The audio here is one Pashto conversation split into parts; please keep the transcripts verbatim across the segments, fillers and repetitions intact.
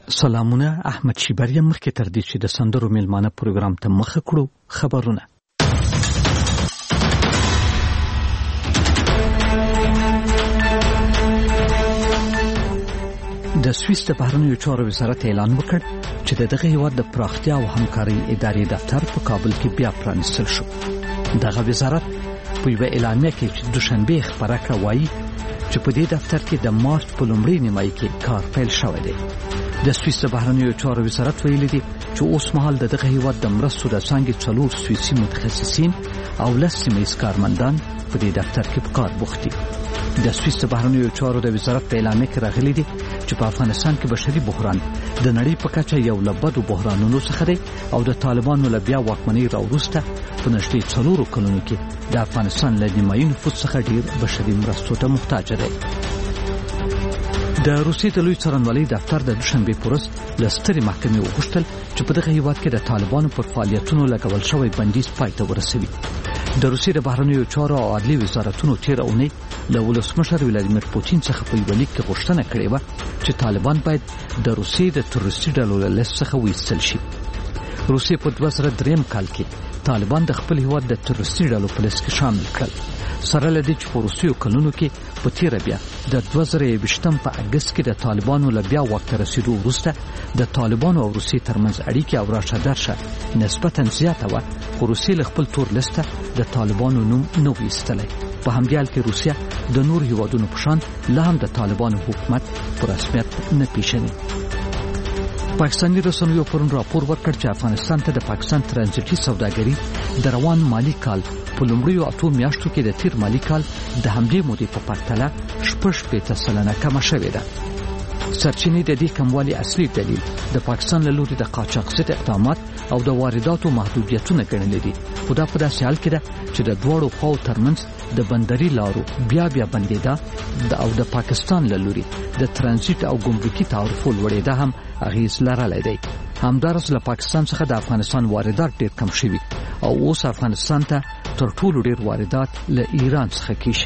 سلامونه، احمد شیبر یم. مخکې تر دې چې د سندرو میلمانه پروګرام ته مخه کړو، خبرونه. د سویس د بهرنیو چارو وزارت اعلان وکړ چې د دغه هیواد د پراختیا او همکارۍ ادارې دفتر په کابل کې بیا پرانیستل شو. دغه وزارت په یوه اعلامیه کې چې دوشنبه خبره کړه وایي چې په دې دفتر کې د مارچ په لومړۍ نیمایي کې کار پیل شوی دی. د سویس د بهرنیو چارو وزارت ویلي دی چې اوس مهال د دغه هیواد د مرستو د څانګې څلور سویسي متخصصین او لس سیمه ییز کارمندان په دې دفتر کې په کار بوخت دي. د سویس د بهرنیو چارو د وزارت په اعلامیه کې راغلي دي چې په افغانستان کې بشري بحران د نړۍ په کچه یو له بدو بحرانونو څخه دی او د طالبانو له بیا واکمنۍ راوروسته په نږدې څلورو کلونو کې د افغانستان له نیمایي نفوس څخه ډیر بشري مرستو ته محتاج دی. د روسیې د لوی څارنوالۍ دفتر د دوشنبه په ورځ له سترې محکمې وغوښتل چې په دغه هیواد کې د طالبانو پر فعالیتونو لګول شوی بندیز پای ته ورسوي. د روسیې د بهرنیو چارو او عدلي وزارتونو تېره اونۍ له ولسمشر ولادیمیر پوتین څخه په یوه لیک کې غوښتنه کړې وه چې طالبان باید د روسیې د تروریستي ډلو له لیست څخه وایستل شي. روسیې په دوه زره درېیم کال کې طالبان د خپل هیواد د تروریستي ډلو په لیست کې شامل کړل، سره له دې چې په وروستیو کلونو کې په تېره بیا د دوه زره یوویشتم په اګست کې د طالبانو له بیا واک ته رسېدو وروسته د طالبانو او روسیې ترمنځ اړیکې او راشه درشه نسبتا زیاته وه، خو روسیې له خپل تور لیسته د طالبانو نوم نه و ایستلی. په همدې حال کې روسیه د نور هیوادونو په شان لا هم د طالبانو حکومت په رسمیت نه پیژني. پاکستاني رسنیو پرون راپور ورکړ چې افغانستان ته د پاکستان ترانزیټي سوداګري د روان مالی کال په لومړیو اتو میاشتو کې د تیر مالی کال د همدې مودې په پرتله شپږ شپېته سلنه کمه شوې ده. سرچینې د دې کموالي اصلي دلیل د پاکستان له لوري د قاچاق ضد اقدامات او د وارداتو محدودیتونه ګڼل دي، خو دا په داسې حال کې ده چې د دواړو خواو ترمنځ د بندري لارو بیا بیا بندېدا او د پاکستان له لوري د ترانزیت او ګمرکي تعرفو لوړېدا هم اغیز لرلی دی. همدارس له پاکستان څخه د افغانستان واردات ډیر کم شوي او اوس افغانستان ته تر ټولو ډیر واردات له ایران څخه کیږي.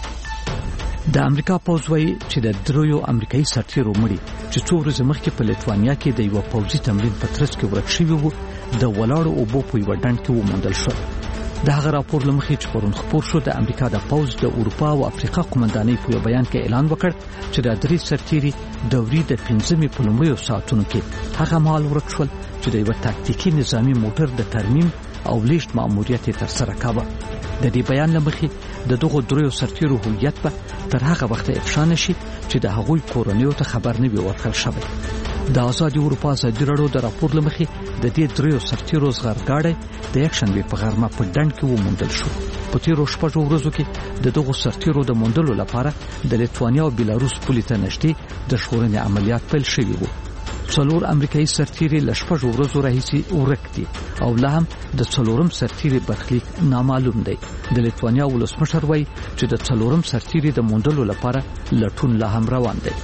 د امریکا پوځ وایي چې د دریو امریکایي سرتیرو مړي چې څو ورځې مخکې په لیتوانیا کې د یوه پوځي تمرین په ترڅ کې ورک شوي وو د ولاړو اوبو په یوه ډنډ کې وموندل شول. د هغه راپور له مخې چې پرون خپور شو، د امریکا د پوځ د اروپا او افریقا قومندانۍ په یو بیان کې اعلان وکړ چې د درې سرتیري دوري د پنځمې په لومړیو ساعتونو کې هغه مهال ورک شول چې د یوه تاکتیکي نظامي موټر د ترمیم او لیږد مأموریت یې ترسره کاوه. د دې بیان له مخې د دغو دریو سرتیرو هویت به تر هغه وخته افشا نشي چې د هغوی کورنیو ته خبر نه وي ورکړل شوی. د آزادي اروپا ازادي راډیو د راپور له مخې د دې دریو سرتیرو زغرګاړی د یکشنبې په غرمه په ډنډ کې وموندل شو. په تیرو شپږو ورځو کې د دغو سرتیرو د موندلو لپاره د لیتوانیا او بیلاروس پولې ته نږدې د ژغورنې عملیات پیل شوي وو. څلور امریکایي سرتیري له شپږو ورځو راهیسې ورک دي او لا هم د څلورم سرتیري برخلیک نامعلوم دی. د لیتوانیا ولسمشر وایي چې د څلورم سرتیري د موندلو لپاره لټون لا هم روان دی.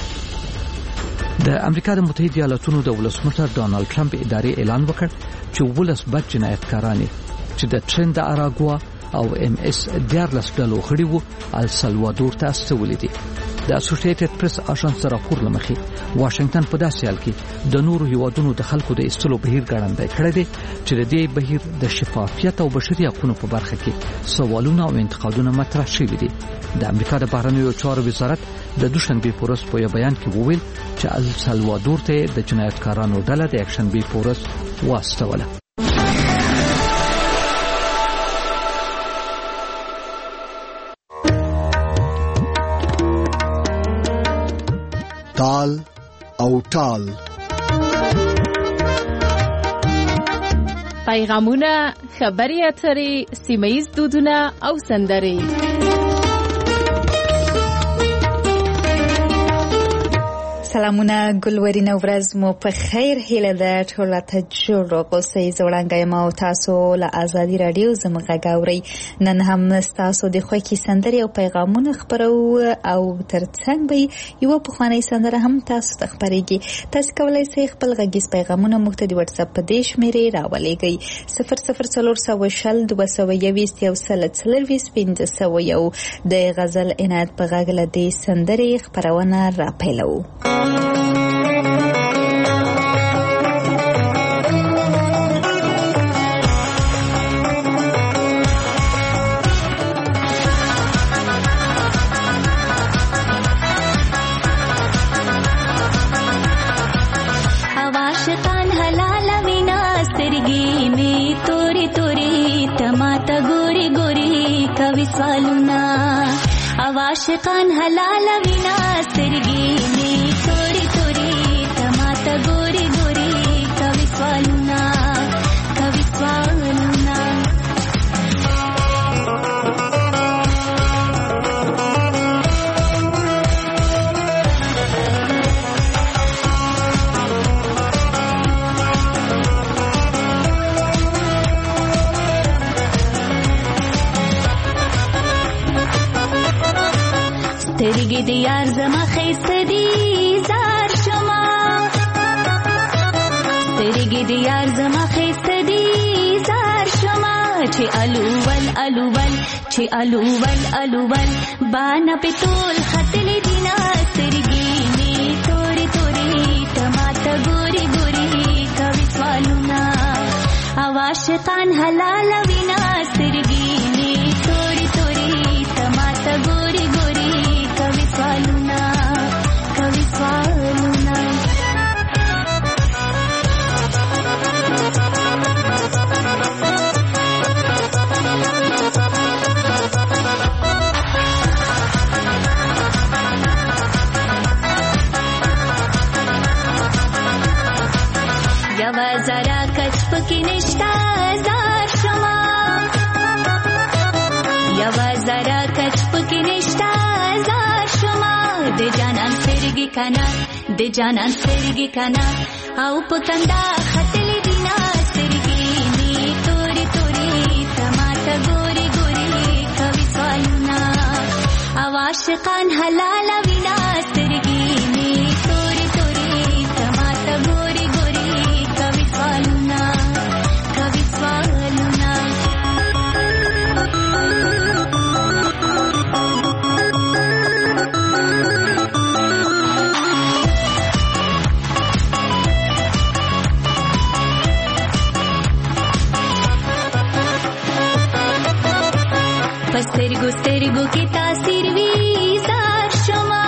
د امریکا د متحده ایالاتونو د ولسمشر ډانلډ ټرمپ ادارې اعلان وکړ چې ولس بد جنایتکاران چې د ټرند اراګوا او ام اس دیارلس ډلو غړي وو السلوادور ته استولې دي. د اسوسییټډ پریس اژانس راپور لمخې واشنگټن په داسې حال کې د نورو هیوادونو د خلکو د استلو بهیر ګړندی کړی دی چې د دې بهیر د شفافیت او بشري حقوقو په برخه کې سوالونه او انتقادونه مطرح شوي دي. د امریکا د بهرنیو چارو وزارت د دوشنبه په ورځ په بیان کې وویل چې السلوادور ته د جنایتکارانو ډله د یکشنبه په ورځ واستوله. تال او ټال پیغامونه، خبري اترې، سیمه‌ییز دودونه او سندرې. سلامونه، ګلورینه ورځ مو په خیر هیله ده. ټول ته جوړ اوسئ. زوړنګ ما او تاسو له آزادي رادیو زموږ غاوري. نن هم تاسو د خوښي سندرې او پیغامونه خبرو او ترڅنګ به یو په خواني سندره هم تاسو ته خبرېږي. تاسو کولای شئ خپل غږیز پیغامونه موږ ته د واتس اپ په دې شمیرې راولېږئ صفر صفر څلور سوه شل دوه سوه یوویشت یو سل څلرویشت پنځه سوه یو. د غزل عنایت په غږ له دې سندرې خبرونه راپیلو. سوالونه عاشقان حلال وینا سترګې می توري توري تماته ګوري ګوري کوي سوالونه کوي سوالونه سترګې د یار زما خیسته دي زار شما سترګې د یار زما خیسته دي زار شما چې الوول الوول چې الوول الوول باندې په ټول خطل دینا سترګې می توري توري تماته ګوري ګوري کوي سوالونه عاشقان حلال وینا سترګې می توري توري تماته ګوري ګوري کوي سوالونه کوي سوالونه یوا زرا کچ پکې نشتا زار شما یوا زرا کچ پکې نشتا زار شما د جانان سترګې کنا د جانان سترګې کنا او پکندا خطل دینا سترګې می توري توري تماته ګوري ګوري کوي سوالونه عاشقان حلال وینا سترګې می توري توري تماته ګوري ګوري کوي سوالونه کوي سوالونه سترګو سترګو کې تاثیر وی زار شما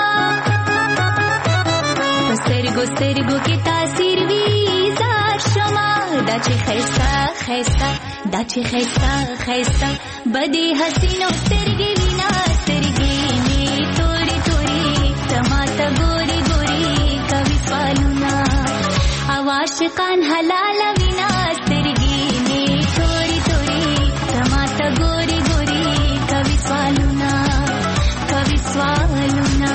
سترګو سترګو کې تاثیر وی زار شما دا چې خیستا خیستا دا چې خیستا خیستا بدی حسینو سترګې وینا سترګې می توري توري تماته ګوري ګوري کوي سوالونه عاشقان حلال وینا سترګې می توري توري تماته ګوري ګوري کوي سوالونه کوي سوالونه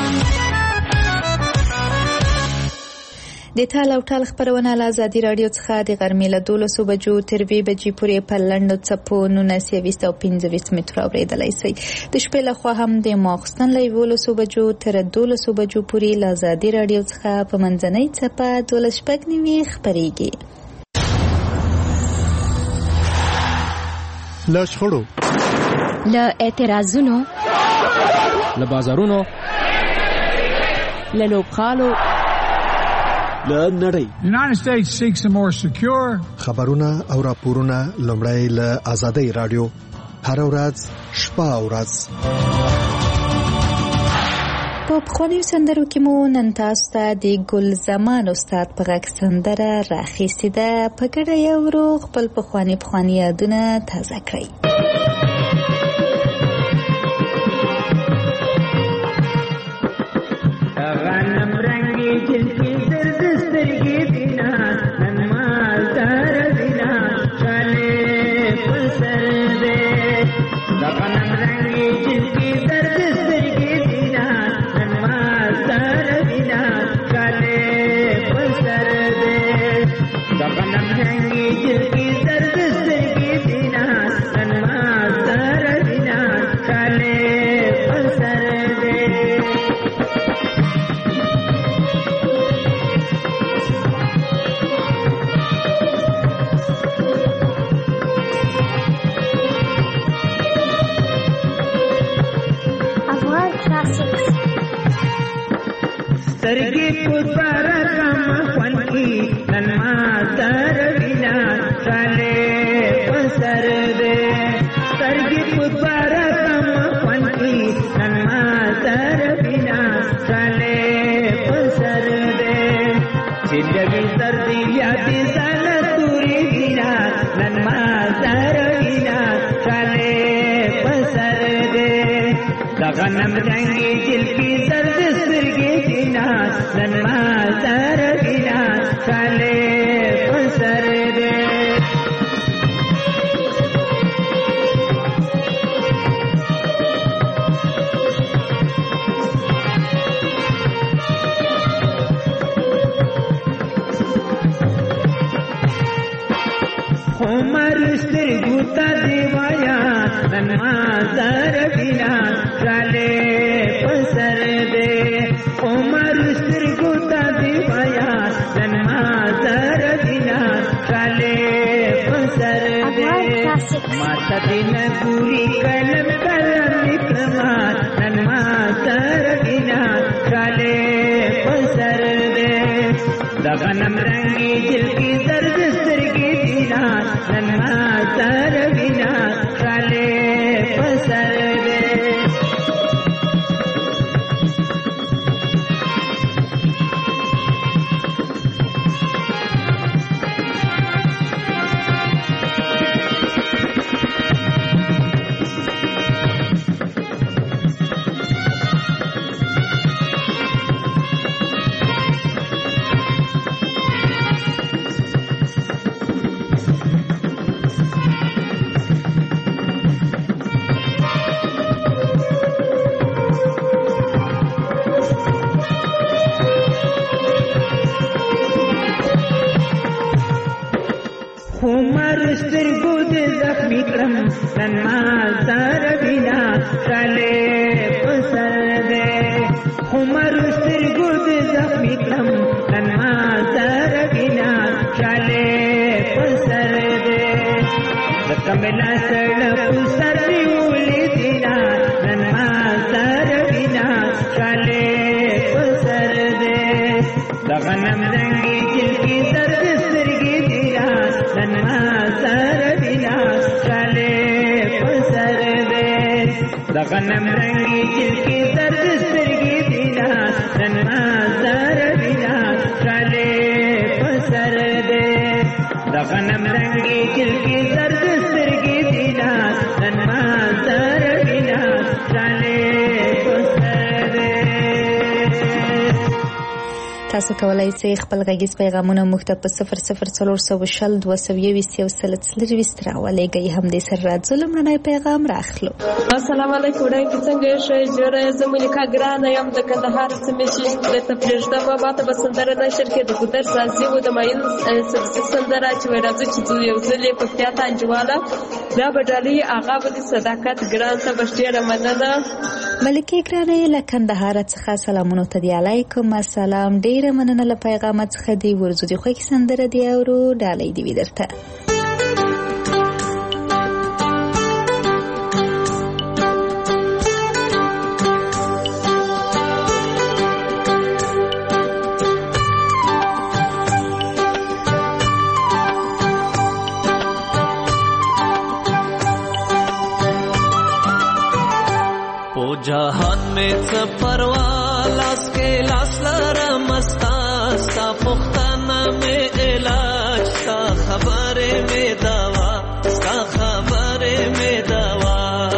د ټال او ټال خبرونه له ازادي رادیو څخه د غرمې له دولسو بجو تر وی بجې پورې په لنډو څپو نولس یویشت او پنځه ویشت متره اورېدلی شئ. د شپې لخوا هم د ماخوستن له یولسو بجو تر دولسو بجو پورې له ازادي رادیو څخه په منځنۍ څپه دولس شپږ نیمې خپرېږي. له شخړو، له اعتراضونو، له بازارونو، له لوبغالو، له نړۍ. United States seeks a more secure خبرونه او راپورونه لومړی له آزادۍ رادیو هر ورځ شپه او ورځ. په پخوانیو سندرو کې مو نن تاسو ته د ګل زمان استاد په غږ سندره راخیستې ده. په ګډه یو ورو خپل پخواني پخواني یادونه تازه کړئ. غنم رنگی جنکی زرد سترگی دینا نن مال دار دینا چاله پسر دے غنم رنگی جنکی زرد سترگی دینا نن مال دار دینا چاله پسر دے غنم رنگی جنکی زرد سترگی دینا نن مال دار دینا چاله پسر دے. سترګې په بارا کم خوانکی نن ما در وینا چاله پسر دے سترګې په بارا کم خوانکی نن ما در وینا چاله پسر دے زندگی سردی یادی سال توری وینا نن ما در وینا چاله پسر دے. غنم رنگی دل کی زرد سترګې دینا نن ما زر دینا چاله پسر دے عمر سترګو ته دیوایا نن ما زر دینا چاله پسر دے عمر سترګو ته دیوایا نن ما زر دینا چاله پسر دے ماته دین ګوري کلم کلم نکما نن ما زر دینا چاله پسر دے دغنم رنگی دل کی زرد سترګې دینا نن ما زر دینا چاله پسر دے عمر سترګو دې زخمي کړم نن ما زر دینا چاله پسر دے عمر سترګو دې زخمي کړم نن ما زر دینا چاله پسر دے د کملا سړ پسر نیولې دینا نن ما زر دینا چاله پسر دے د غنم رنگي دل کی درد سترګې دینا نن ما زر دینا چاله پسر دے د غنم رنگي دل کی درد سترګې دینا نن ما زر دینا چاله پسر دے د غنم رنگي دل کی درد سترګې دینا نن ما زر دینا چاله پسر دے تاسو کولای شئ خپل غږیز پیغامونه موږ ته په صفر صفر څلور سوه شل دوه سوه یوویشت یو سل څلرویشت راولېږئ. همدې سره راځو لومړنی پیغام راخلو. السلام علیکم ډاکټر څنګه یې ښه جوړه زه ملیکا ګرانه یم د کندهار سیمې چې درته پرېږدم ماته به سندره نشر کې د ګودر سازي و د مایل سبزي سندره چې وایي راځو چې ځو یو ځل یې پکتیا ته انجواله دا به ډالۍ هغه به د صداقت ګران ته به ډېره مننه. ملکې ګرانې له کندهار څخه سلامونه ته دی. علیکم السلام. ډېره مننه له پیغامه څخه دی. ورځو دې خوښې سندره دی اورو ډالۍ دې وي درته. जहान में सफरवा लास के लास लरमस्ता सा पुख्ताना में इलाज सा खबरे में दवा सा खबरे में दवा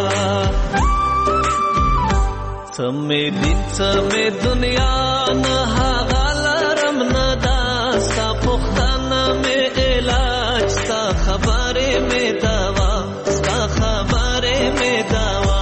समय दिन समय दुनिया न हालरम नदा सा पुख्ताना में इलाज सा खबरे में दवा सा खबरे में दवा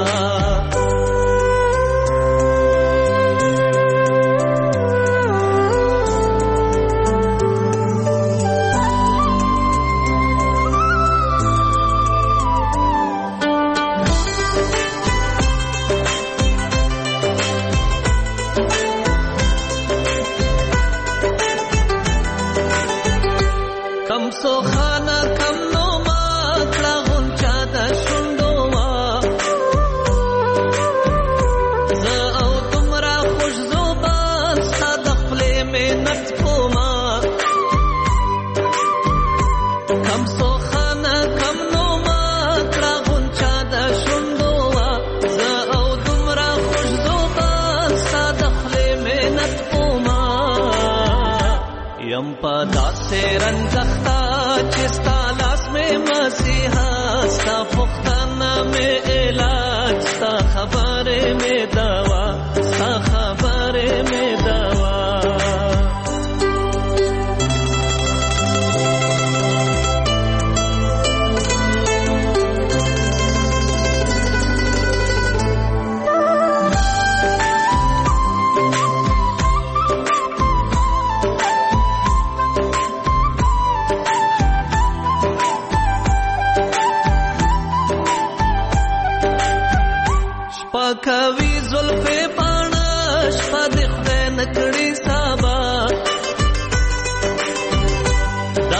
से रंजख्ता चिस्ता लास में मसीहा सा पुख्ताना में इलाज सा खबरे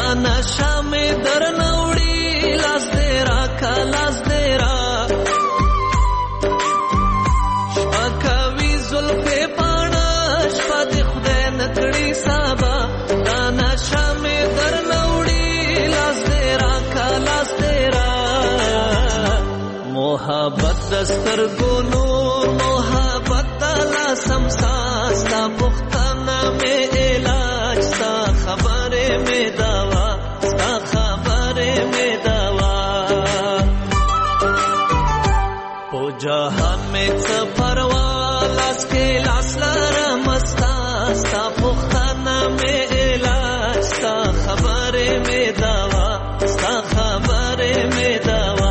نشا مې در نوړي لاس دې را کا لاس دې را شپه کوي زلفې پاڼه شپه دې خدای نکړي سبا دا نشا مې در نوړي لاس دې را کا لاس دې را محبت دستر ګونو محبت دلا سمسا ستا پختانا میں علاج ستا خبرے میں دوا ستا خبرے میں دوا پو جہان میں سفروا لاس کے لاس لرمستا ستا پختانا میں علاج ستا خبرے میں دوا ستا خبرے میں دوا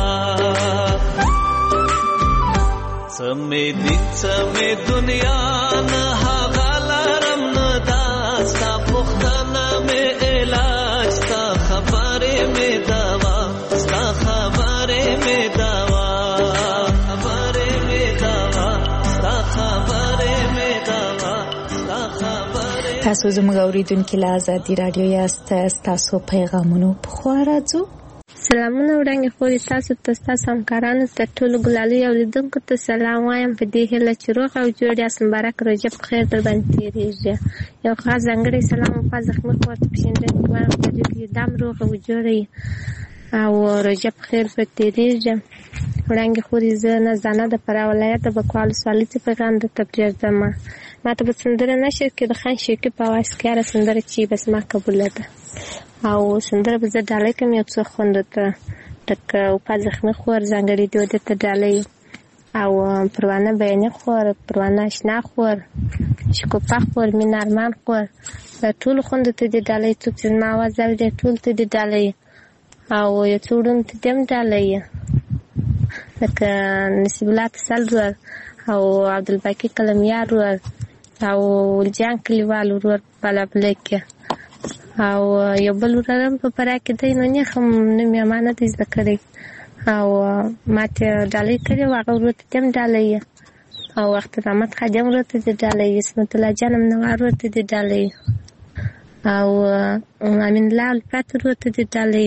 سمے دن سمے دنیا نہ غالرم نہ داستا پختانا میں علاج ستا خبرے میں دوا ستا خبرے میں دوا خبرے میں دوا ستا خبرے میں دوا ستا خبرے. تاسو زموږ اوریدونکو له آزادي رادیو یاست. تاسو پیغامونو په خوا راځو. سلامونه وړاندې خوري تاسو ته تاسو همکارانو ته ټولو ګلالي اوریدونکو ته سلام وایم په دې هیله چې روغ او جوړ یاست. مبارک رجب خیر در باندې تېرېږي. یو خاص ځانګړی سلام په زخمي خور ته پېژندل وایم په دې کې دام روغ او جوړ او رجب خیر پر تېرېږي. وړاندې خوري زه نازدانه د فراه ولایت د بکوال ولسوالۍ څخه پیغام درته پرېږدم. ما ته به سندره نشر کې د خان شیکي په اواز کې هره سندره چې بس ما قبوله ده او سندره به زه ډالۍ کوم یو څو خوندو ته لکه وپا زخمي خور ځانګړي دي ودې ته ډالۍ او پروانه بیاني خور پروانه اشنا خور شکوفا خور مینه ارمان خور دا ټولو خوندو ته دې ډالۍ څوک چې زما اواز اوري دی ټولو ته دې ډالۍ او یو څو وړونو ته دې هم ډالۍ لکه نصیب الله تسل ورور او عبدالباقي قلمیار ورور او ولجان کلیوال ورور بلابله کې او یو بل ورور هم په فراه کې دی نو نیخ هم نوم یې ما نه دی زده کړی او ما ته ډالۍ کړې وه هغه ورور ته دې هم ډالۍ او اختر احمد خادم ورور ته دې ډالۍ اسمت الله جان منور ورور ته دې ډالۍ او امین الله الفات ورور ته دې ډالۍ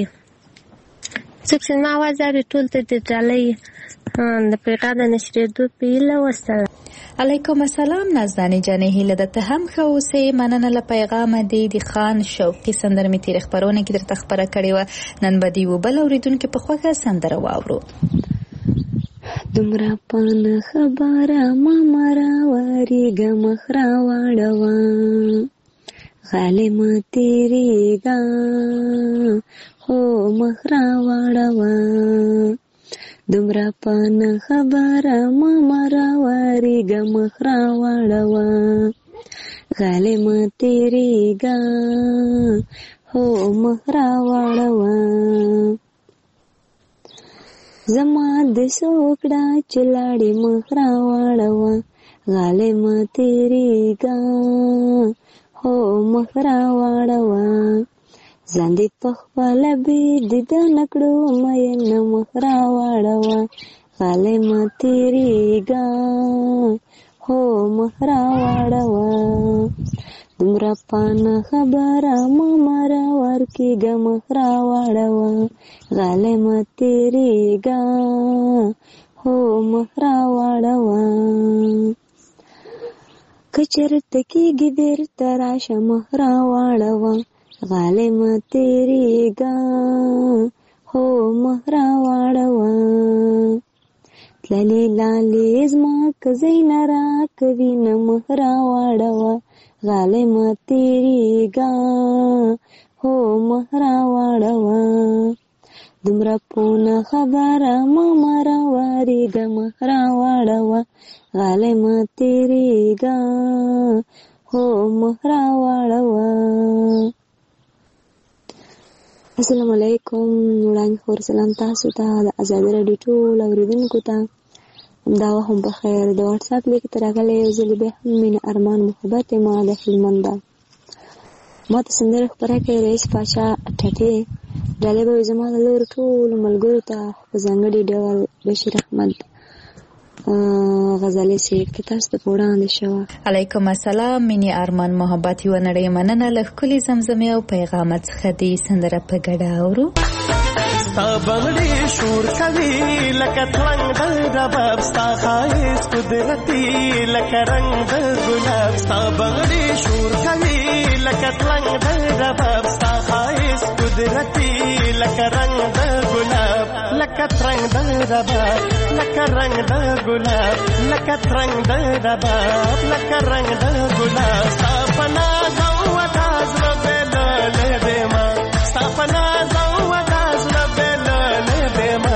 څوک چې زما اواز اوري ټول ته دې ډالۍ د پیغام د نشرېدو په هیله وسلام. علیکم السلام نازدانې جانې هیله ده ته هم ښه اوسې. مننه له پیغامه دی د خان شوقي سندره مې تېرې خپرونه کې درته خپره کړې وه. نن به د یوه بل اورېدونکي په خوښه سندره واورو. دومره پانه خبره ماما راوارېږه مخ راواړوه غالمه تېرېږه خو مخ راواړوه دومره پانه خبره ماما راوارېږه مخ راواړوه غالمه تېرېږه خو مخ راواړوه زما د سوکړه چې لاړې مخ راواړوه غالمه تېرېږه خو مخ راواړوه ځان دې پخپله بې دیدنه کړو مینه مخ راواړوه غالمه تېرېږه خو مخ راواړوه دومره پانه خبره ماما راورکېږه مخ راواړوه غالمه تېرېږه خو مخ راواړوه که چېرته کېږي بېرته راشه مخ راواړوه غالمه تېرېږه خو مخ راواړوه تللې لالې زما که ځای نه راکوي نه مخ راواړوه غالمه تېرېږه خو مخ راواړوه دومره پونه خبره ماما راوارېږه مخ راواړوه غالمه تېرېږه خو مخ راواړوه. السلام علیکم. وړاندې خور سلام تاسو ته د ازادي راډیو ټول اوریدونکو ته همدا وخت هم بخیر. د واتساپ لیک ته راغلی یو ځل بیا هم مینه ارمان محبت ما د هلمند ده. ما ته سندره خپره کړې رئیس پاچا ټټې ډالۍ به وي زما د لورو ټولو ملګرو ته په ځانګړي ډول بشیر احمد غزلې چې تاسو ته وړاندې شوه. علیکم السلام. مینې ارمان محبت یو نړۍ مننه. له ښکلي زمزمې او پیغامات څخه دې سندره په ګډه اورو. ستا بغړې شور کوي لکه ترنګ د رباب، ستا ښایست قدرتي لکه رنګ د ګلاب. ستا بغړې شور کوي لکه ترنګ د رباب، ستا ښایست قدرتي لکه رنګ د ګلاب. لکه ترنګ د رباب لکه رنګ د ګلاب، لکه ترنګ د رباب لکه رنګ د ګلاب. ستا په ناز او ادا زړه بېللی دیمه، ستا په ناز او ادا زړه بېللی دیمه.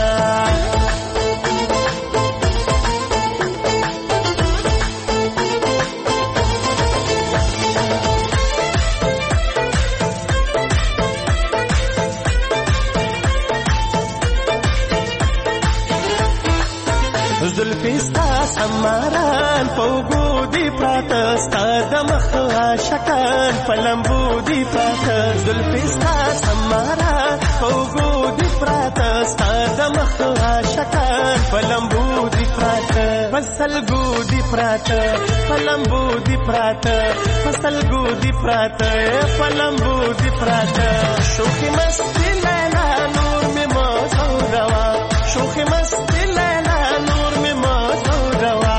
زلفې ستا سماران په اوږو دي پراته، ستا د مخ عاشقان په لمبو دي پراته. زلفې ستا سماران په اوږو دي پراته، ستا د مخ عاشقان په لمبو دي پراته. په سلګو دي پراته په لمبو دي پراته، په سلګو دي پراته په لمبو دي پراته. شوخي مستي لیلا نور مې مه زوروا، شوخي مستي لیلا نور مې مه زوروا.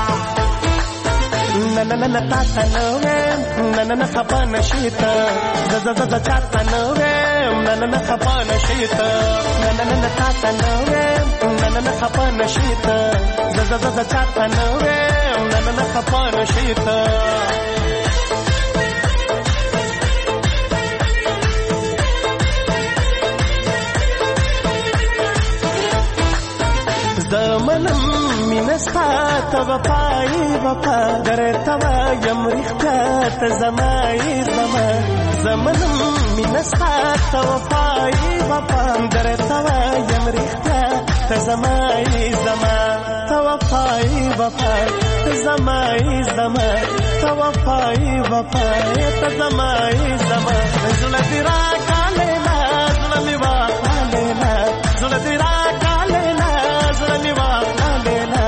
نه نه نه تا ته نه ویم، نه نه نه خفه نشې ته، زه زه زه چا ته نه ویم، نه نه نه خفه نشې ته. نه نه نه تا ته نه ویم، نه نه نه خفه نشې ته، زه زه زه چا ته نه ویم، نه نه نه خفه نشې ته. زمنم مینه ستا ته وفایي وفا، درته وایم رښتیا ته زما یې زما. زمنم مینه ستا ته وفایي وفا، درته وایم رښتیا ته زما یې زما. ته وفایي وفا ته زما یې زما، ته وفایي وفا ته زما یې زما. زړه دې راکالیلا زړه مې واخالیلا، زړه دې راکالیلا زړه مې واخالیلا.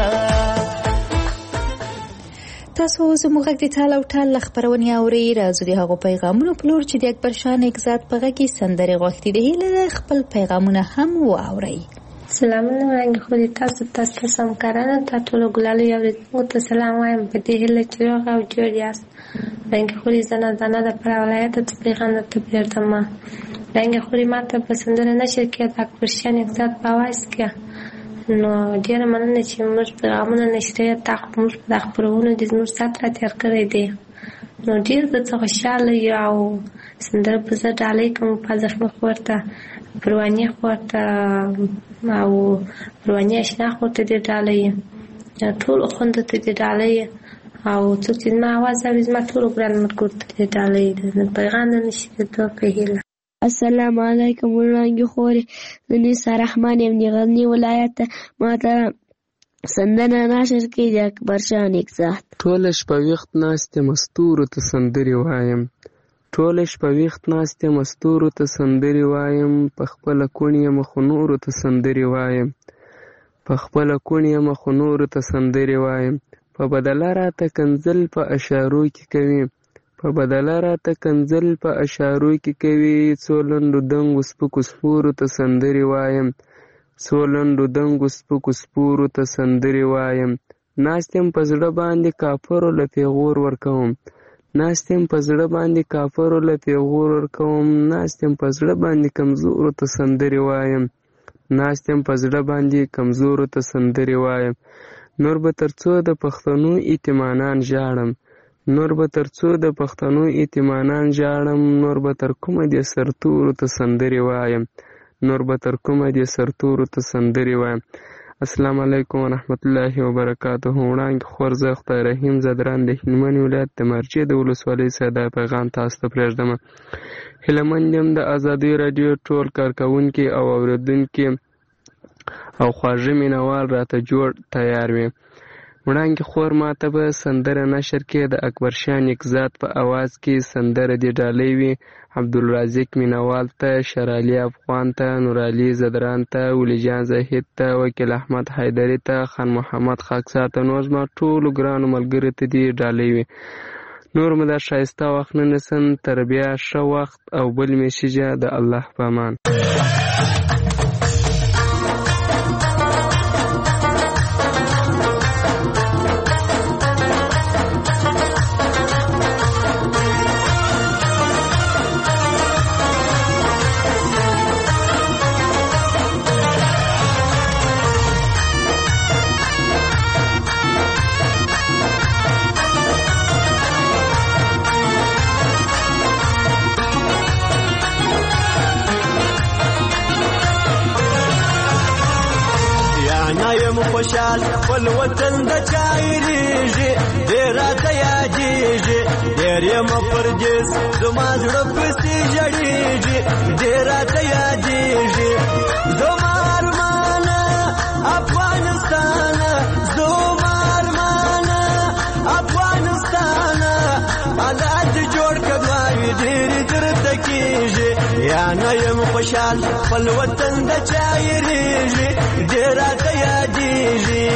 تاسو زموږ غږ د ټال او ټال له خپرونې اورئ. راځو د هغو پیغامونو په لور چې د اکبر شاه نګزاد په غږ کې سندرې غوښتي دي. هیله خپل پیغامونه هم واورئ. سلامونه وړاندې خو دې تاسو تاسو تاسو همکارانو ته ټولو ګلالو اورېدونکو ته سلام وایم په دې هیله چې روغ او جوړ یاست. وړاندې خو دې زه نازانه د فراه ولایت څخه پیغام درته پرېږدم. وړاندې خو دې ماته په سندره نشر کې د اکبر شاه نګزاد په اواز کې نو ډېره مننه چې موږ پیغامونه نشریات تا موږ په دغه خپرونو د زموږ ساعت را تېر کړی دی. نو ډېر زه خوشحاله یم او سندره به زه ډالۍ کوم په زخمي خو ورته پروانې خو ورته او پروانې اشنا خو ورته دې ډالۍ ټولو خوندو ته دې ډالۍ او څوک چې زما اواز اوري زما ټولو ګران ملګرو ته دې ډالۍ د پیغام د نشریدو په هیله. السلام علیکم وړاندې خورې زه نثار رحمان یم د غزني ولایت. ماته سندره نشر کې د اکبر شاه نګزاد. ټوله شپه ویښت ناست یم ستورو ته سندرې وایم، ټوله شپه ویښت ناست یم ستورو ته سندرې وایم. په خپله کوڼ یم خو نورو ته سندرې وایم، په خپله کوڼ یم خو نورو ته سندرې وایم. په بدله راته کنځل په اشارو کې کوي، په بدله راته کنځل په اشارو کې کوي. څو لنډو دنګو سپکو سپورو ته سندرې وایم، څو لنډو دنګو سپکو سپورو ته سندرې وایم. ناست یم په زړه باندې کافرو له پیغور ورکوم، ناست یم په زړه باندې کافرو له پیغور ورکوم. ناست یم په زړه باندې کمزورو ته سندرې وایم، ناست یم په زړه باندې کمزورو ته سندرې وایم. نور به تر څو د پښتنو یتیمانان ژاړم، نور به تر څو د پښتنو یتیمانان ژاړم. نور به تر کومه دې سرتورو ته سندرې وایم، نور به تر کومه دې سرتورو ته سندرې وایم. السلام علیکم ورحمت الله وبرکاته. وړاندې خور زه خدای رحیم زدران د هلمند ولایت د مرجې د ولسوالۍ څخه دا پیغام تاسو ته پرېږدم. هیلهمند یم د ازادي راډیو ټول کارکوونکي او اورېدونکي او خواږه مینوال راته جوړ تیار وي. وړانګې خور ماته به سندره نشر کې د اکبرشاه نیکزاد په اواز کې سندره دې ډالۍ وي. عبدالرازق مینوال ته، شرعلي افغان ته، نورعلي زدران ته، ولی جان زاهد ته، وکیل احمد حیدري ته، خان محمد خاکسار ته، نور زما ټولو ګرانو ملګرو ته دې ډالۍ وي. نور مې دا ښایسته وخت نه نیسم، تر بیا ښه وخت او بل میسیجه د الله په امان. خوشحال خپل وطن د چایریږي ډېر راته یادېږي ډېر یم پردیس زما زړه پسې ژړېږي ډېر راته یادېږي زما ارمانه افغانستانه زما ارمانه افغانستانه الله دې جوړ کړه دعاوې ډېرې درته کېږي یا نه یم خوشحال خپل وطن د چایریږي ډېر راته یادېږي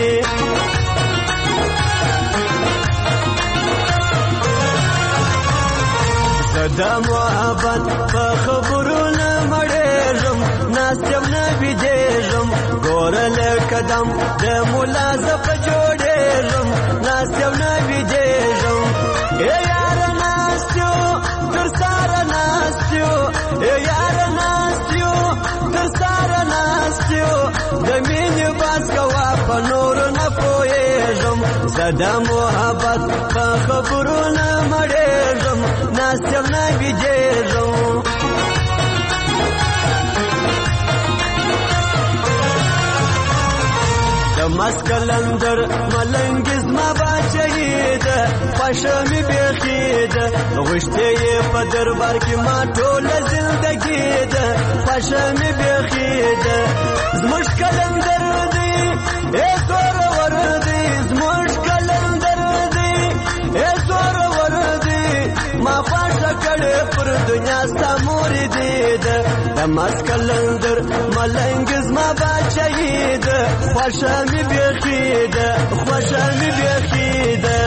زه د محبت په خبرو نه مړېږم ناست یم نه بېدېږم ګوره له قدم د ملا زه په جوړېږم ناست یم نه بېدېږم ای یاره ناست یو تر ساره ناست یو ای یاره ناست یو تر ساره ناست یو د مینې باز کوه په نورو نه پوهېږم زه د محبت په خبرو نه مړېږم ناست یم نه بېدېږم د مسکلندر ملنګ زما باچهي ده خوښه مې بیخي ده غوښتې یې په دربار کې ما ټوله زندګي ده خوښه مې بیخي ده زموږ کلندر دی ای زورور دی زموږ کلندر دی ای زورور دی ما خوښه کړې پر دنیا ستا مورې دی ده د مسکلندر ملنګ زما باچهي ده خوښه مې بیخي ده خوښه مې بیخي ده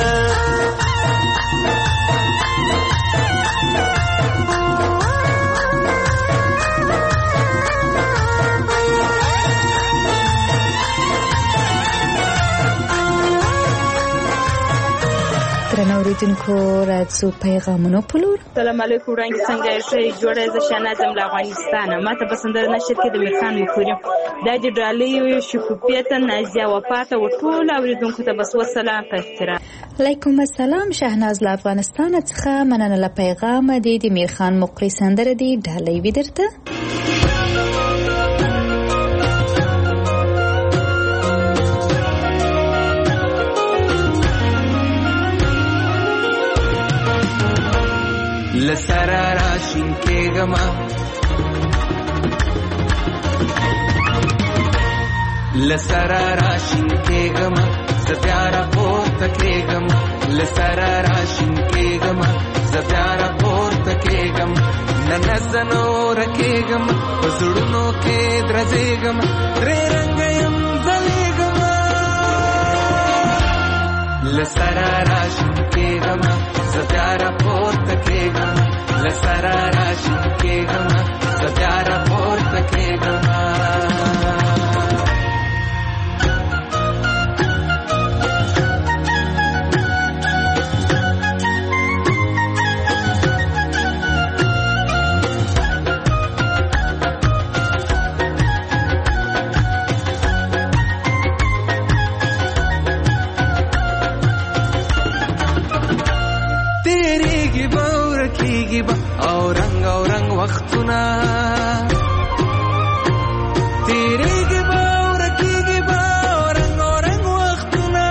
اوریدونکو راځو پیغامونو په لور. سلام علیکم وړاندې څنګه یې جوړه ز شنازم له افغانستانه ماته په سندره نشر کې د میرخان مخوري دا د ډالۍ شکوپیته نازیا وفات او ټول اوریدونکو ته بس وسلام په احترام. علیکم السلام شهناز له افغانستان څخه مننه له پیغام دی د میرخان مقری سندره دی ډالۍ ودرته. لسرا راشین کېږم لسرا راشین کېږم زه بیا راپورته کېږم لسرا راشین کېږم زه بیا راپورته کېږم نه زه نوره کېږم په زړونو کې درځېږم درې رنګه یم ځلېږم لسرا راشین کېږم زه بیا راپورته کېږم لسرا راشین کېږم زه بیا راپورته کېږم او رنگ او رنگ وختونه تیریږي به او رکیږي به او رنگ او رنگ وختونه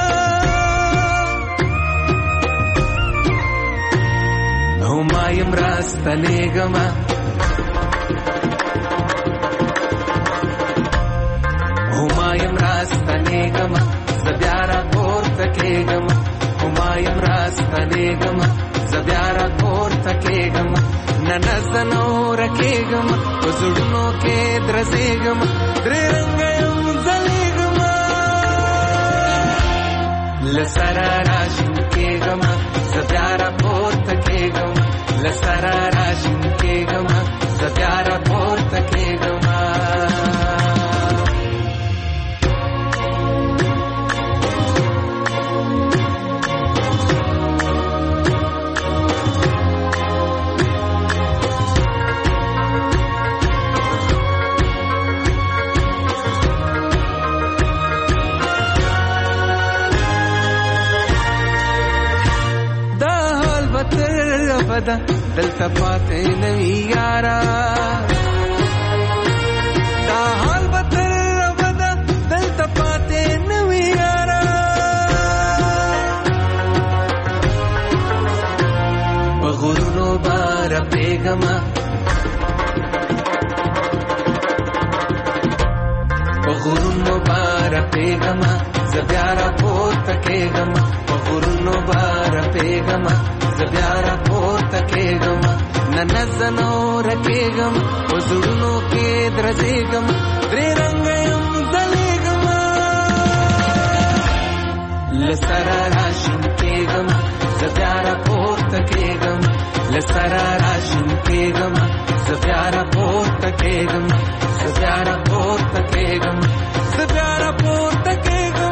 او ما یم راستنېږم او ما یم راستنېږم زه بیا راپورته کېږم کوما یم راستنېږم زه بیا راپورته کېږم نه نه زه نوره کېږم په زړونو کې درزېږم درې رنګه یم ځلېږم له سره راشین کېږم زه بیا راپورته کېږم له سره راشین کېږم زه بیا راپورته کېږم بدا دلته پاتې نوي یارا دا حال به تر بدا دلته پاتې نوي یارا په غرونو بار پیغما په غرونو بار پیغما زه بیا راپورته کېږم په غرونو بار پیغما زه بیا راپورته کېږم نه نه زه نوره کېږم په زړونو کې درزېږم درې رنګه یم ځلېږم له سره راشین کېږم زه بیا راپورته کېږم له سره راشین کېږم زه بیا راپورته کېږم زه بیا راپورته کېږم زه بیا راپورته کېږم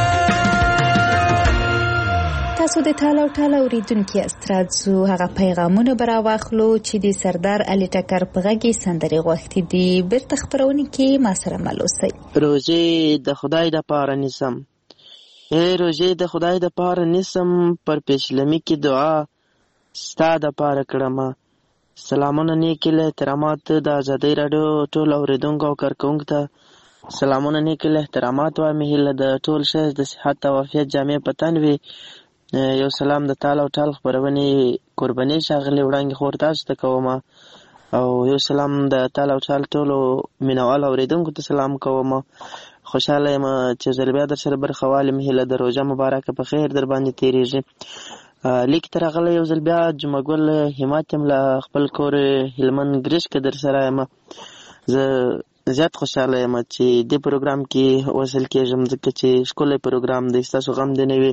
تاسو د ټاله او ټاله اوریدونکي یاست. راځو هغه پیغامونه به راواخلو چې د سردار علي ټکر په غږ کې سندرې غوښتي دي. بیرته خپرونې کې ما سره مل اوسئ. روژې د خدای دپاره نیسم ای روژې د خدای دپاره نیسم پر پیشلمي کې دعا ستا دپاره کړمه. سلامونه نیکې له احترامات د ازادۍ راډیو ټول اوریدونکو او کارکوونکو ته سلامونه نیکې له احترامات وایم. هیله د ټول شی د صحت او عافیت جامې په تن وي. یو سلام د تال او ټال خپرونې قرباني ښاغلي وړانګې خور تاسو ته کوم او یو سلام د تال او ټال ټولو مینوال اوریدونکو ته سلام کوم. خوشحاله یم چې ځل بیا در سره برخه والم. هیله د روژه مبارکه په خیر در باندې تېرېږي. لیک ته راغلی یو ځل بیا جمعه ګل همت یم له خپل کور هلمند ګرش کې در سره یم. زه زیات خوشحاله یم چې دې پروګرام کې وصل کېږم ځکه چې ښکلی پروګرام دی. ستاسو غم دی نه وي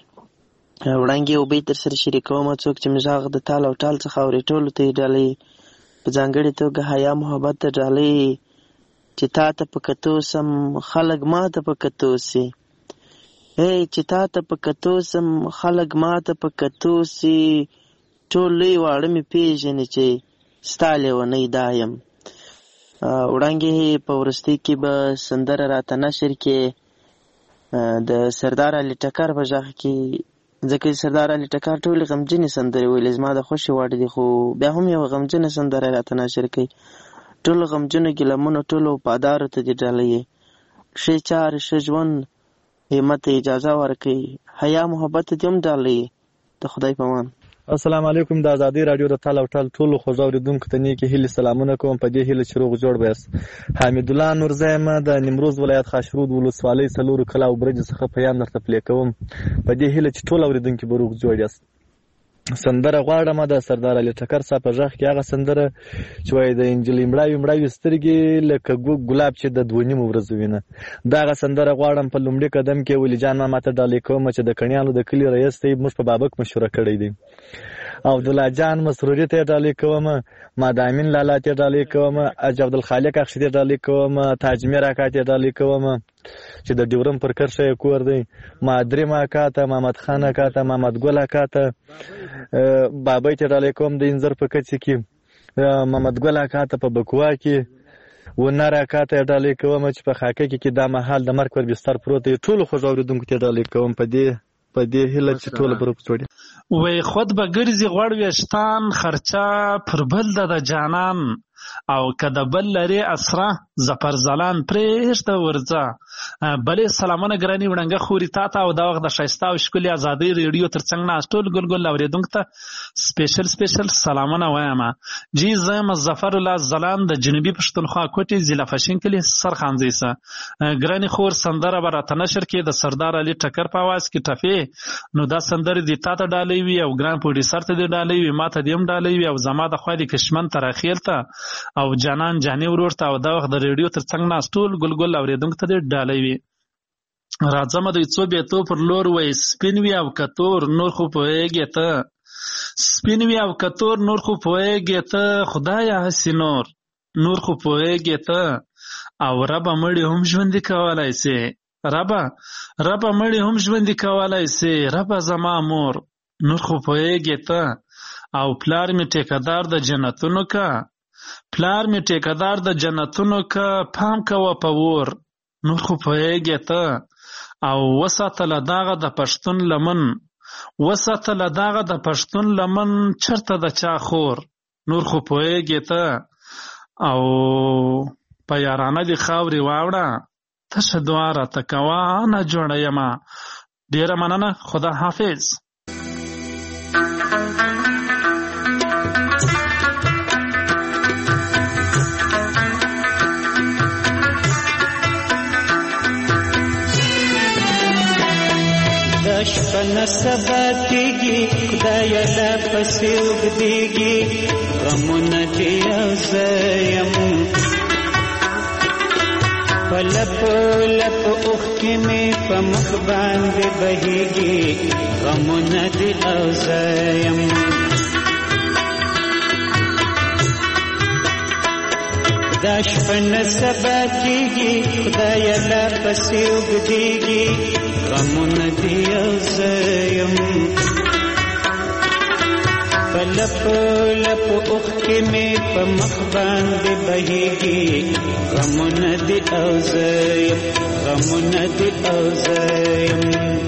وړانګې او بیت در سره شریکوم. څوک چې مې غږ د تال او ټال څخه اوري ټولو ته یې ډالۍ په ځانګړې توګه حیا محبت ته ډالۍ چې تا ته په کتو سم خلک ما ته په کتو سي ای چې تا ته په کتو سم خلک ما ته په کتو سي ټول لوی واړه مې پېژني چې ستا لیونی دا یم. وړانګې په وروستۍ کې به سندره راته نشر کې د سردار علي ټکر په غږ کې ځکه سردار علي ټکر ټولې غمجنې سندرې ویلې زما د خوښې وړ دي خو بیا هم یوه غمجنه سندره راته نشر کوي. ټولو غمجنو ګیلمونو ټولو وفادارو ته دې ډالۍ ښې چارې ښه ژوند همت ته اجازه ورکوي. حیا محبت ته دې هم ډالۍ د خدای په امان. السلام علیکم. د ازادۍ راډیو د تال او ټال ټولو خوږو اورېدونکو ته نیکې هیلې سلامونه کوم. په دې هیله چې روغ جوړ به یاست. حمید الله نورزی یم د نیمروز ولایت خاشرود ولسوالۍ څلورو کلاو برج څخه پیام درته پلی کوم په دې هیله چې ټول اورېدونکي به روغ جوړ یاست. سندره غواړم د سردار علي ټکر صاحب په غږ کې هغه سندره چې وایي د انجلۍ مړاوي مړاوي سترګې لکه ګلاب چې د دوه نیمو ورځو وینه. دا هغه سندره غواړم په لومړي قدم کې ولي جان ما ماته ډالۍ کوم چې د کڼیانو د کلي رئیس ته موږ په بابک مشوره کړی دی. عبدالله جان مسروري ته ډالۍ کوم. مادامین لالا ته ډالۍ کوم. اج عبدالخالق اخشي ته ډالۍ کوم. تاجمیر اکا ته ډالۍ کوم چې د ډیورم پر کرښه یې کور دی. مادریم اکا ته محمد خان اکا ته محمد ګل اکا ته بابای ته ډالۍ کوم د انځر په کڅې کې. محمد ګل اکا ته په بکوا کې ونر اکا ته ډالۍ کوم چې په خاکه کې دا مهال د مرګ پر بستر پروت دی. ټولو خوږو اورېدونکو ته ډالۍ کوم په دې په دې هیله چې ټول به روغ جوړ وي. خود به ګرځي غوړ ویشتان خرچه پر بل د جانان او که د بل لرې اسره زفر زلان پرېږده ورځه. بلې سلامونه ګرانې وړانګه خوري تا ته او دا وخت د ښایسته او ښکلې ازادۍ ریډیو تر څنګ ناست ټول ګل ګل اورېدونکو ته سپیشل سپیشل سلامونه وایم. جی زه یم ظفر الله زلان د جنوبي پښتونخوا کوټې ضلع فشین کلي سرخانځی سه. ګرانې خور سندره به راته نشر کې د سردار علي ټکر په اواز کې ټپې، نو دا سندرې دې تا ته ډالۍ وي او ګران پروډیوسر ته دې ډالۍ وي، ما ته دې هم ډالۍ وي او زما د خوا دې کشمن تراخیل ته او جانان جانې ورور ته او دا وخت د ریډیو تر څنګ ناست ټول ګل ګل اورېدونکو ته دې ډالۍ وي. راځمه دوی څو بیتو پر لور وی سپین وي او کتور نور خو پوهېږې ته، سپین وي او کتور نور خو پوهېږې ته، خدایه هسې نور نور خو پوهېږې ته، او ربه مړي هم ژوندي کولی سې، ربه ربه مړي هم ژوندي کولی سې، ربه زما مور نور خو پوهېږې ته، او پلار مې ټیکهدار د جنتونو که، پلار مې ټیکهدار د جنتونو که، پام کوه په ور نور خو پوهېږې ته، او وساته له داغه د پښتون لمن، وساته له داغه د پښتون لمن، چرته د چا خور نور خو پوهېږې ته، او په یارانه دې خاورې واوړه تشه دعا راته کوه نه جوړه یمه. ډېره مننه، خدا حافظ. شپه نه سبا کېږي خدایه لا پسې اوږدېږي غمونه دې او زه یم په لپو لپو اوښکې مې په مخ باندې بهېږي غمونه دې او زه یم دا شپه نه سبا کېږي خدایه لا پسې اوږدېږي غمونه دې او زه یم په لپو لپو اوښکې مې په مخ باندې بهېږي غمونه دې او زه یم غمونه دې او زه یم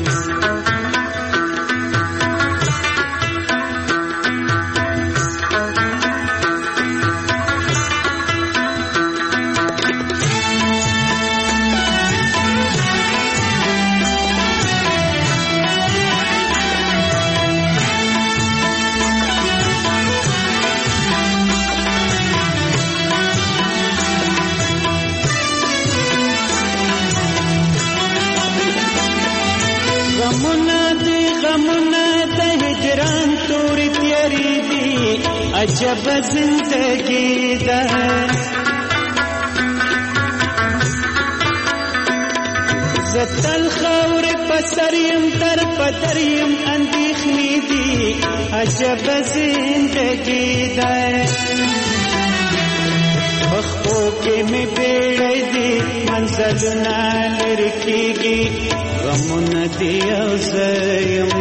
عجب زندگی ده زتل خور پسر یم در پدر یم اندیخنی دی عجب زندگی ده مخبو کے میں بیڑی دی منزلنا لرکیگی غمون دی اوزیم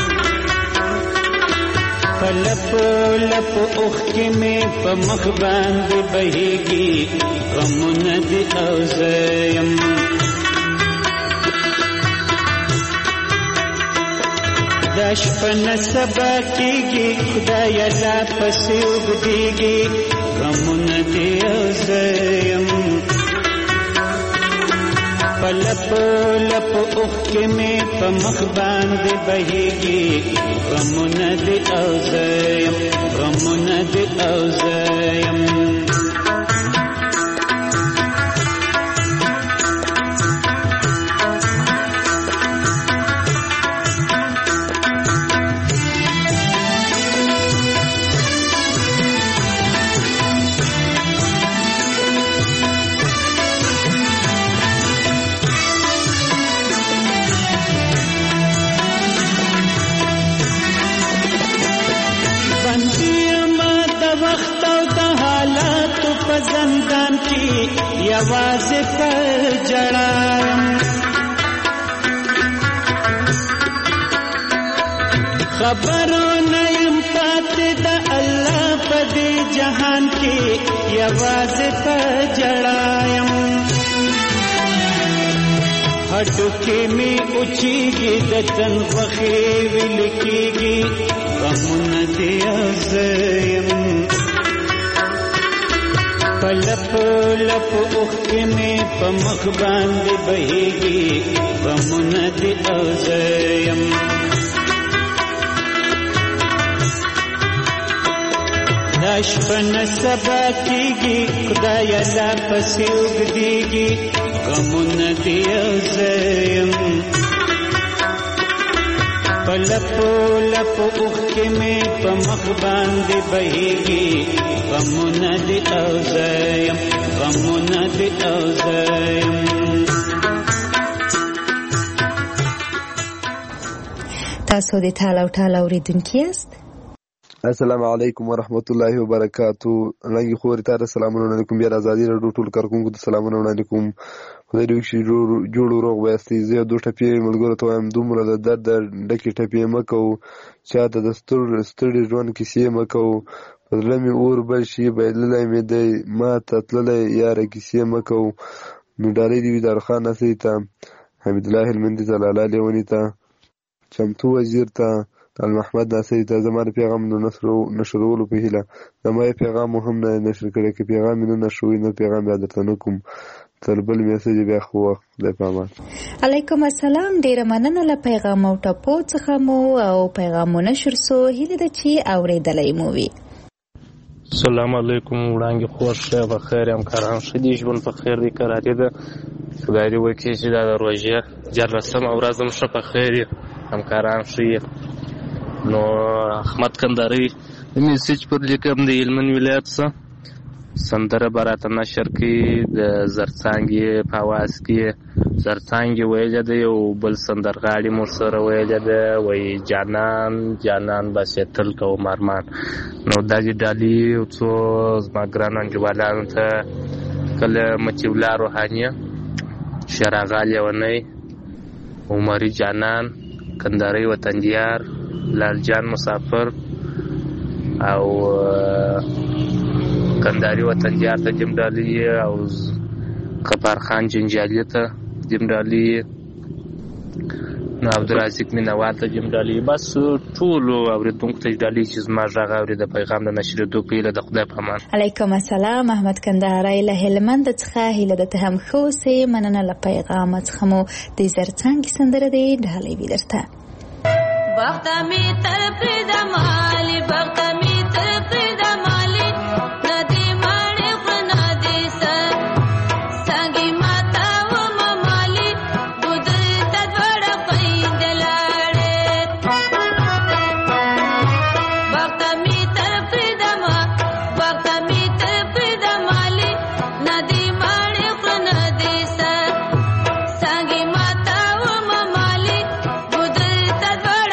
لپو لپو اوښکې مې په مخ باندې بهېږي غمونه دې او زه یم دا شپه نه سبا کېږي خدایه لا پسې اوږدېږي غمونه دې او زه یم په لپو لپو اوښکې مې په مخ باندې بهېږي غمونه دې او زه یم غمونه دې او زه یم زندان کی یوازې په جړایم خبرونه یم پاتې د الله په دې جهان کې یوازې په جړایم هډوکې مې اوچېږي د تن غوښې ویل کېږي غمونه دې او زه یم پلپ لپ اوخکې مې په مخ باندې بهیږي غمونه دې او زه یم دا شپه نه سبا کېږي خدایه لا پسې اوږدېږي غمونه دې او زه یم په لپو لپو اوښکې مې په مخ باندې بهیږي غمونه دې او زه یم غمونه دې او زه یم تاسو د ټال او ټال اورېدونکي یاست. السلام علیکم ورحمت الله وبرکاتو. رنګي خوري تاسو سلامونه علیکم. بیا آزادي رادیو ټول کارکونکو ته سلامونه علیکم. خدای دې وکړي جوړ روغ وایستې. زه دوه ټپې ملګرو ته وایم دومره د درد ډکې ټپې مه کوو چاته د ستړي ژوند کیسې مه کوو په زړه مې اور بل شي بایللی مې دی ما ته تللی یاره کیسې مه کوو. نو ډالۍ دې وي دارخان نصري ته حمیدالله هلمندي ته لالا لیوني ته چمتو وزیر ته المحمد ناصري ته زما د پیغام د نشرولو په هیله زما یې پیغام هم نه نشر کړی که پیغام مې نه نشروي نه پیغام بیا درته نه کوم تر بل میسج بیا خو وخت خدای په امان. علیکم السلام. ډیره مننه له پیغام او ټپو څخه مو او پیغامونه نشر سو هیله ده چې اورېدلی مو وي. السلام علیکم. وړانګې خور شه په خیر همکاران ښه دي ژوند په خیر دی کراري ده خدای دې وکړي چې دا د روژې جلسمه ورځ هم ښه په خیر وي همکاران ښه یي. نو احمد کندهاري د میسج پر لیکم د هلمند ولایت څخه سندره به راته نشر کړي د زرڅانګې په اواز کې زرڅانګې ویلې ده یو بل سندرغاړي مو سره ویلې ده وایي جانان جانان بس یې تل کوم ارمان. نو دا دې ډالۍ یو څو زما ګرانو انډیوالانو ته کله متیولا روحانیه شراغا لیونی عمري جانان کندهاري وطندیار لالجان مسافر او کندهاري وطندیار ته دیم ډالۍ او غفار خان جنجالي ته دیم ډالۍ نو عبدالرزاق مینوال ته دیم ډالۍ بس ټولو اورېدونکو ته ډالۍ چې زما غږ اوري د پیغام د نشرېدو په هیله د خدای په امان. علیکم السلام. احمد کندهاري له هلمند څخه هیله ده ته هم ښه اوسې. مننه له پیغام څخه مو د زرڅانګې سندره دی ډالۍ وي درته. وخت می تر پرد مالی وخت می تر پرد مالی ندی ماړې خنا دې سر څنګه ماتا و مالی بدل تدوړ پیند لاړې وخت می تر پرد ما وخت می تر پرد مالی ندی ماړې خنا دې سر څنګه ماتا و مالی بدل تدوړ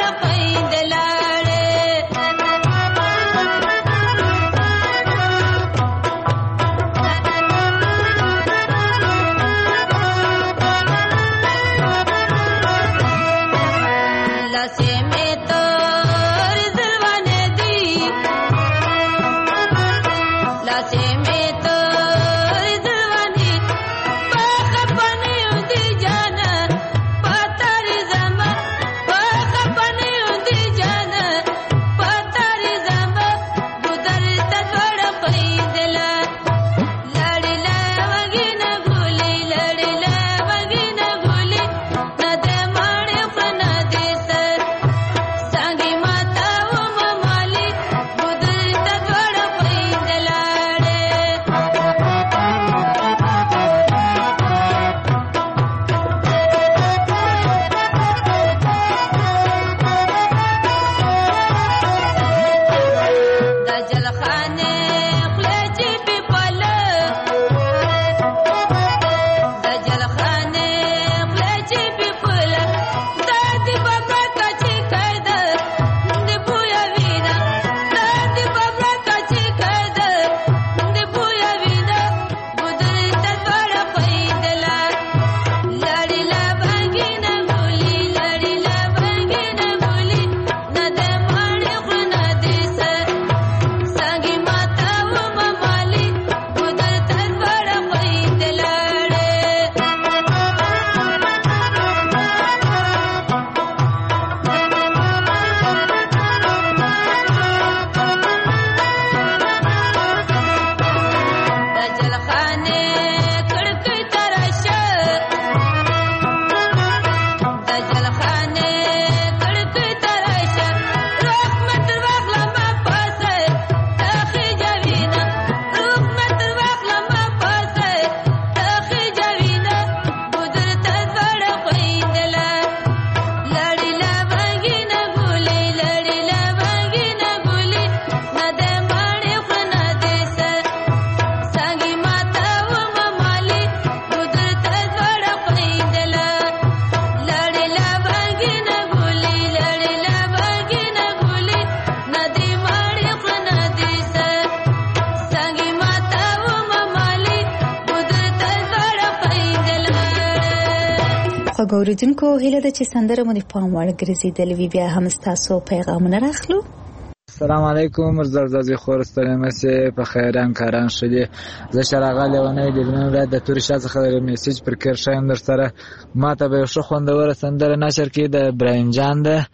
خوږ اوریدونکو هیله ده چې سندره مو د پام وړ ګرځېدلې وي. بیا هم ستاسو پیغامونه راخلو. السلام علیکم زرزازی خورستانه مسه په خیر همکاران شدي. زه شراغه لیونی د بنو را د تور شاته خبر میسج پر کړ شایم در سره ماته به شو خوندور سندره نشر کې د براین جان ده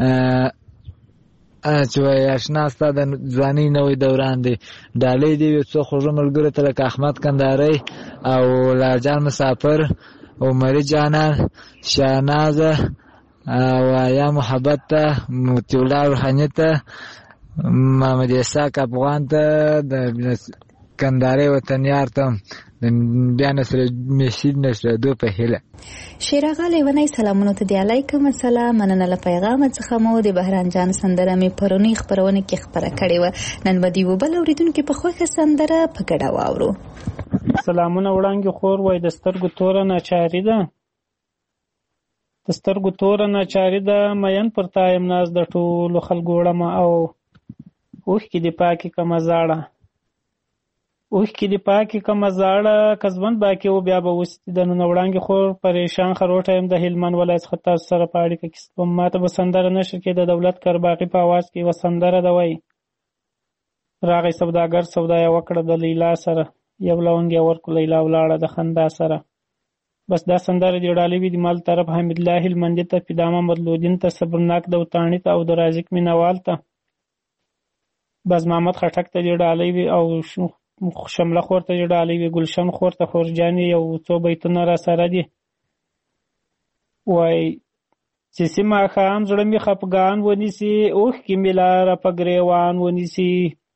چې وای آشنا ستاد ځواني نوې دوران دی ډالې دی څو خوږ ملګری تل احمد کنداري او لارجان مسافر عمر جانان شاهناز او یا محبت ته متولا روحاني ته محمد اسحاق افغان ته د کنداري وطنیار ته بیان سره میسج نشره دو په هله. شیراغه لیونی سلامونه ته دی. علیکم السلام. مننه له پیغام څخه مو د بهرام جان سندره می پرونی خبرونه کې خبره کړې و. نن به دی وبل اوریدونکو په خوخه سندره په ګډه واورو. سلامونه وړاندې خور وای د سترګو تور نه چاري ده د سترګو تور نه چاري ده مین پر تایم ناز د ټولو خلکو وړم او اوخ کې دی پاکي کما زاړه اوخ کې دی پاکي کما زاړه کزبند باکي او بیا به وست د نن وړاندې خور پریشان خروټه هم د هلمن ولایت خطا سره پاړي کې کیسه ماته بسندره نشر کې د دولت کرباقي په आवाज کې وسندره ده وای راغی سوداګر سودایا وکړه د لیلا سره یو لونګي ورکو لیلا ولاړه د خندا سره بس دا سندره دی ډالې وی د مال طرف حمید الله المندی ته پیدامه مدلودین ته صبرناک د وطانی ته او د رازق مینوال ته بس محمد خټک ته دی ډالې وی او شمله خور ته دی ډالې وی گلشن خور ته خورجانی یو څو بیتونه را سره دي وای چې سیمه خام زړه می خپګان ونیسی اوخ کی ملاره پګریوان ونیسی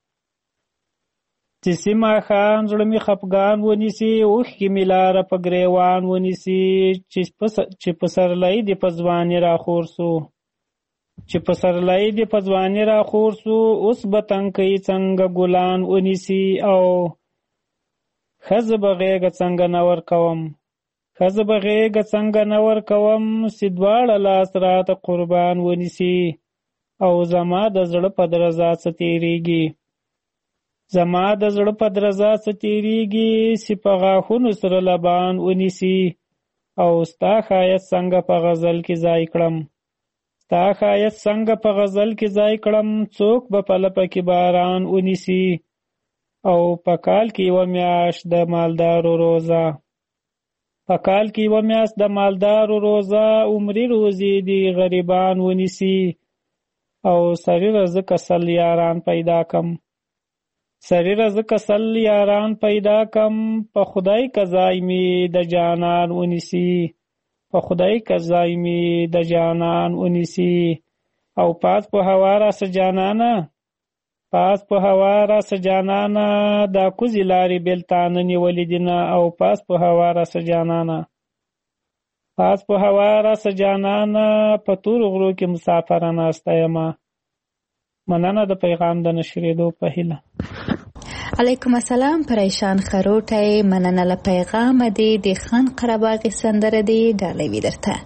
چې سیمه خام زړه می خپګان ونیسی اوخ کی ملاره پګریوان ونیسی چې په سرلای دی پزوانی را خورسو چې په سرلای دی پزوانی را خورسو اوس بتنګ کی څنګه ګلان ونیسی او خزب غیګ څنګه نور کوم خزب غیګ څنګه نور کوم سیدواړه لاس رات قربان ونیسی او زما د زړه په درزا ستیریږي زما د زړه په درزا ستیریږي سپغه خونو سره لبان ونیسی او ستا خایت څنګه په غزل کې ځای کړم ستا خایت څنګه په غزل کې ځای کړم څوک به په لپه کې باران ونیسی او په کال کې و میاش د مالدارو روزه په کال کې و میاش د مالدارو روزه عمرې روزي دی غریبان ونیسی او سری رزق اصل یاران پیدا کم سری رزق اصل یاران پیدا کم په خدای قضای می د جانان ونیسی په خدای قضای می د جانان ونیسی او پاس په هوا را سجانانا پاس په هوا را سجانانا دا کوزی لاري بلتان نیولې دینه او پاس په هوا را سجانانا پاس په هوا را سجانانا په تور غرو کې مسافرانه استایما مننه د پیغام د نشریدو په هیله. علیکم السلام. پریشان خروټه مننه له پیغام دی د خان قرباغ سندره دی ډالې وی درته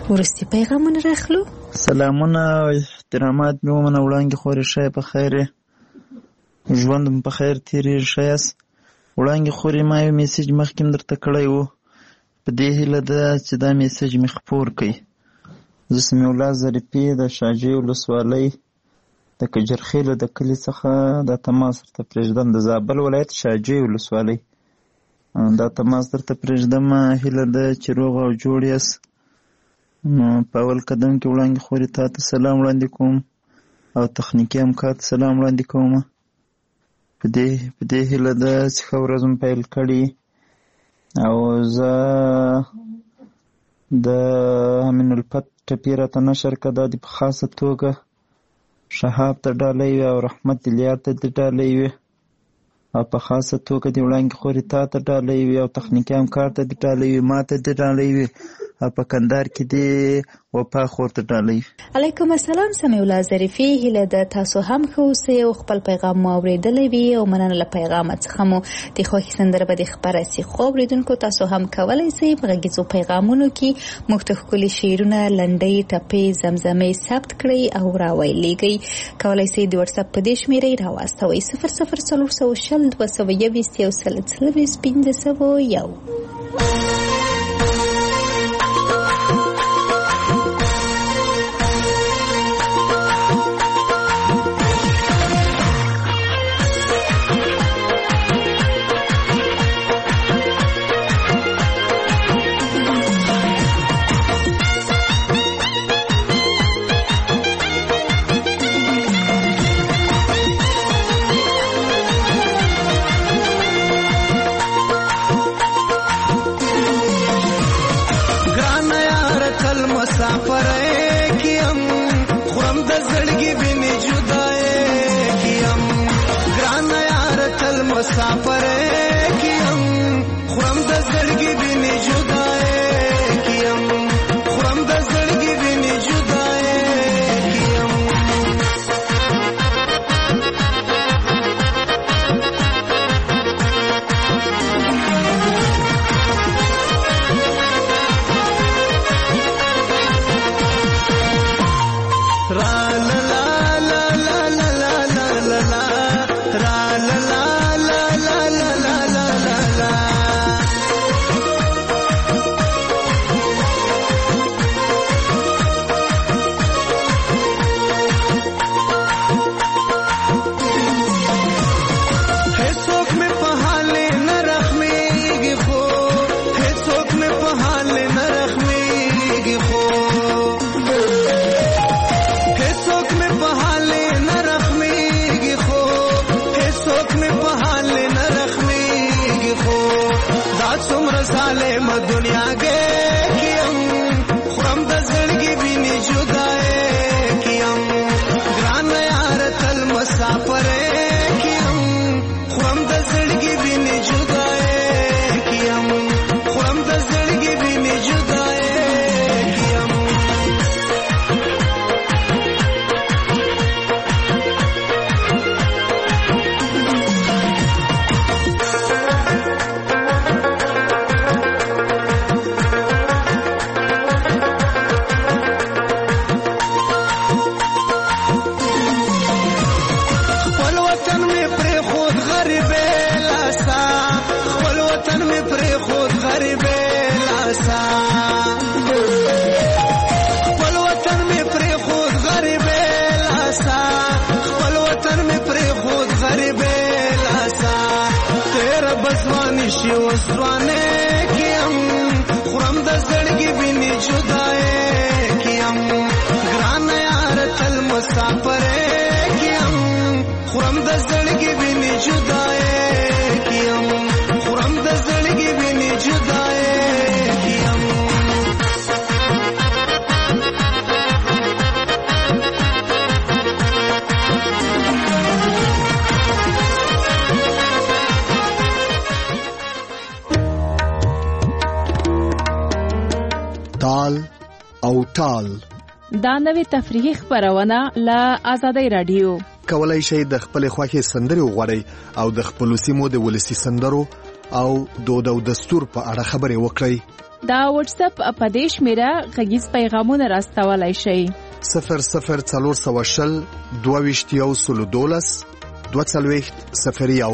وروستي پیغامونه راخلو. سلامونه او احترامات مې ومنه وړانګې خورې ښه په خیر یې ژوند مو په خیر تېرېږي ښه یاست. وړانګې خورې ما یو میسیج مخکې م درته کړی و په دې هیله ده چې دا میسیج مې خپور کړئ. زه سمیع الله ظریفي د شاجوی ولسوالۍ د کجرخیلو د کلي څخه دا تماس درته پرېږدم، د زابل ولایت شاجوی ولسوالۍ دا تماس درته پرېږدم. هیله ده چې روغ او جوړ یاست. نو په اول قدم کې وړانګې خورې تا ته سلام وړاندې کوم او تخنیکي همکار ته سلام وړاندې کوم. په دې په دې هیله ده چې ښه ورځ م پیل کړي او زه د امین الفت ټپي راته نشر که دا دې په خاصه توګه شهاب ته ډالۍ وي او رحمت دلیار ته دې ډالۍ وي او په خاصه توګه دې وړانګې خورې تا ته ډالۍ وي او تخنیکي همکار ته دې ډالۍ وي، ما ته دې ډالۍ وي او په کندهار کې دې وفا خور ته ډالۍ. علیکم السلام سمیع الله ظریفي. هیله ده تاسو هم ښه اوسئ او خپل پیغام مو اورېدلی وي او مننه له پیغامه څخه مو د خوښې سندره به دې خپره سي. خو اورېدونکو تاسو هم کولی سئ په غږیزو پیغامونو کې موږ ته ښکلي شعرونه، لنډۍ، ټپې، زمزمې ثبت کړئ او راویلیږئ. کولی سئ د وټساپ په دې شمېرې راواستوئ صفر صفر څلور سوه شل دوه سوه یویشت یو سل څلوېښت پنځه سوه یو. او ټال دا نوې تفریحي خبرونه له آزادۍ رادیو. کولای شئ د خپل خوښي سندري وغواړئ او د خپل سیمو د ولسی سندرو او دود او دستور په اړه خبرې وکړئ. د واتس اپ په دې شمیره غږیز پیغامونه راستولای شئ. صفر صفر څلور سوه شل دوه ویشت یو سلو دولس دوه څلوېښت صفر یو.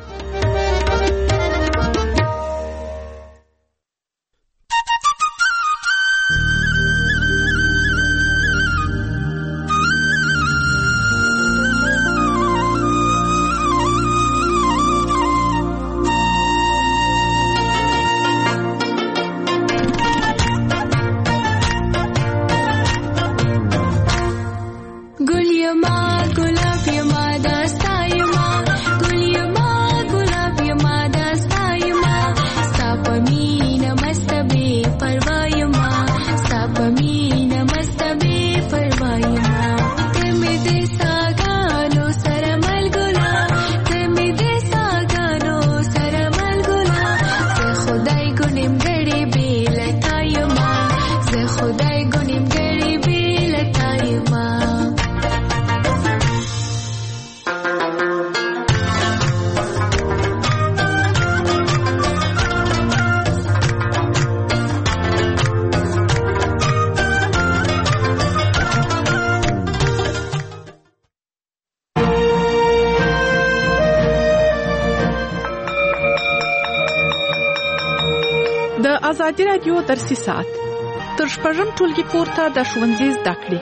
ازادي رادیو درسي سات تر شپږم ټولګي پورته د ښوونځي زده کړې.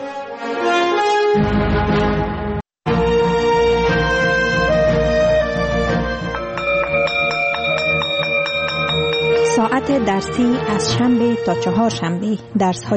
ساعت درسی از شنبه تا چهارشنبه درس